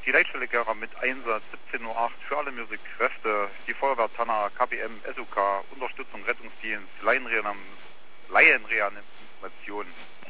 Die Leitstelle Gera mit Einsatz 17.08 Uhr für alle Musikkräfte, die Feuerwehr Tanner, KPM, SUK, Unterstützung, Rettungsdienst, Laienreanimation.